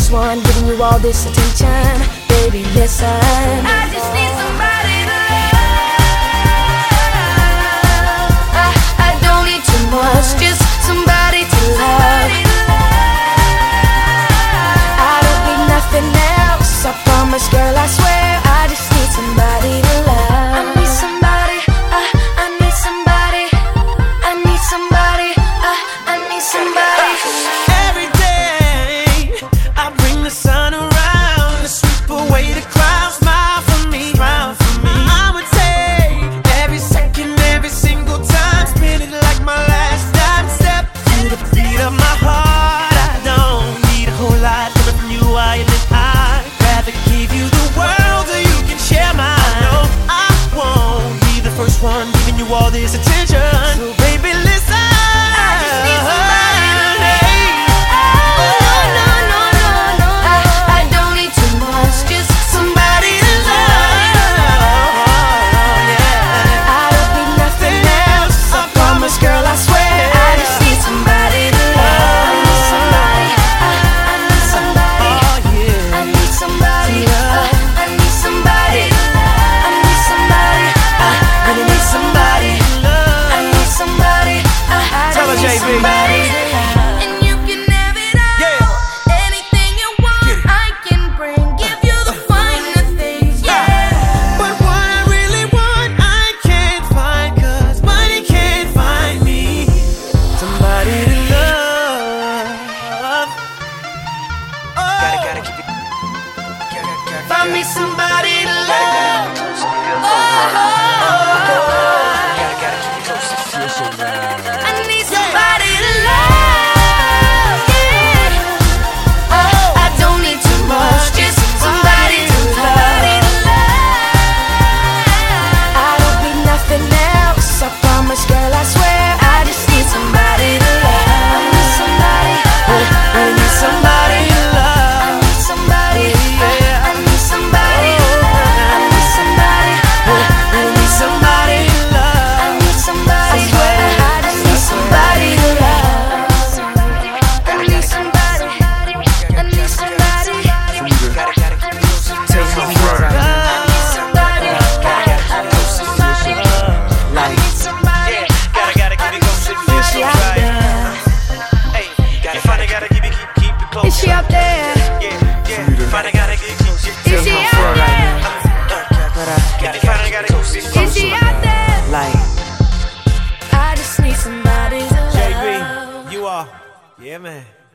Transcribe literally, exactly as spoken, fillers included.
first one giving you all this attention. Baby, listen, I just need somebody to love. I, I don't need too much, just somebody to love. I don't need nothing else, I promise, girl, I swear. I just need somebody to love. I need somebody, I, I need somebody. I need somebody, I, I need somebody. Every day I bring the sun around to sweep away the clouds. Smile for me, smile for me. I'ma take every second, every single time, spin it like my last time. Step to the beat of my heart. I don't need a whole lot coming from you. I am I'd rather give you the world so you can share mine. No, I won't be the first one giving you all this attention. So baby, listen. Somebody, and you can have it all. Yeah. Anything you want, I can bring. Give you the finer things, yeah. But what I really want, I can't find, 'cause money can't find me. Somebody to love. Oh. Gotta, gotta keep it. Gotta, gotta, find me somebody to love. Oh. Gotta, gotta keep it close. I need somebody to love, yeah. Oh, I don't need too much, just somebody to love. I don't need nothing else, I promise, girl, I swear. I just need somebody to love. I need somebody, I need somebody to love. I need somebody, I need somebody to love. I need somebody, I need somebody to love. I need somebody, I swear. Somebody to love. I need somebody. I need somebody. I need somebody. I need somebody. Gotta, gotta keep it close. Is she out there? Hey, gotta, finally gotta keep it, keep, keep it close. Is she out there? Yeah, yeah. Finally gotta keep, keep, keep. Is she out there? Finally gotta go. Is she out there? Like, I just need somebody to love. J B, you are. Yeah, man.